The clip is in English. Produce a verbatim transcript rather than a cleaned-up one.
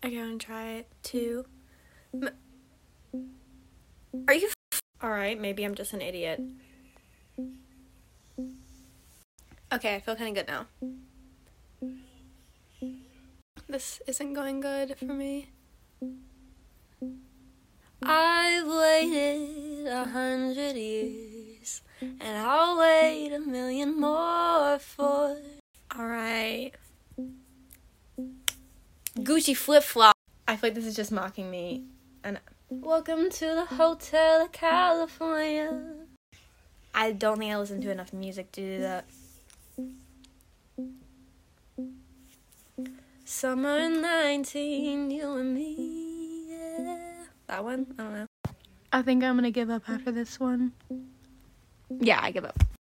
Okay, I'm gonna try it. Two. Are you f- Alright, maybe I'm just an idiot. Okay, I feel kind of good now. This isn't going good for me. I've waited a hundred years, and I'll wait a million more for... Alright. Gucci flip-flop. I feel like this is just mocking me. And welcome to the Hotel California. I don't think I listen to enough music to do that. Summer nineteen, you and me, yeah. That one? I don't know. I think I'm gonna give up after this one. Yeah, I give up.